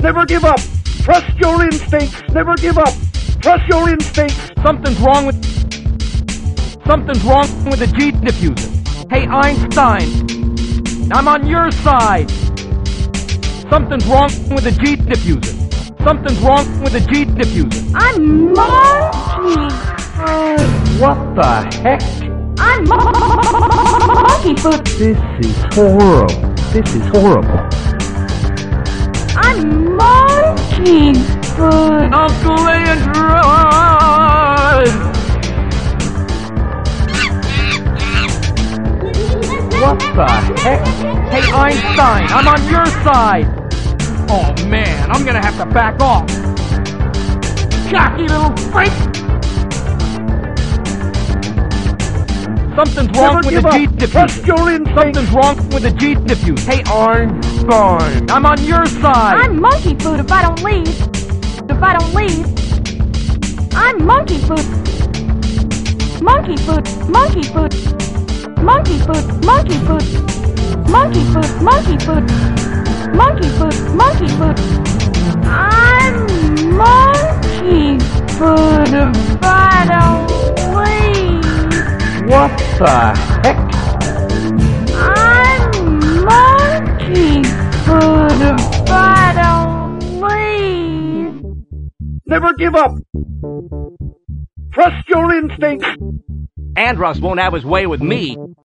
Never give up. Trust your instincts. Never give up. Trust your instincts. Something's wrong with the G diffuser. Hey, Einstein, I'm on your side. Something's wrong with the G diffuser. Something's wrong with the G diffuser. I'm monkey food. What the heck? I'm monkey food. This is horrible. This is horrible. I'm monkey food. Uncle Android! What the heck? Hey, Einstein, I'm on your side. Oh, man, I'm gonna have to back off. Cocky little freak! Something's wrong with the G diffuser. Trust your instincts. Something's wrong with the G diffuser. Hey, Einstein, I'm on your side. I'm monkey food if I don't leave. If I don't leave. I'm monkey food. Monkey food. Monkey food. Monkey food. Monkey food. Monkey food. Monkey food. Monkey food. Monkey food. I'm monkey food if I don't leave. What the heck? I'm monkey food if I don't leave. Never give up. Trust your instincts. Andros won't have his way with me.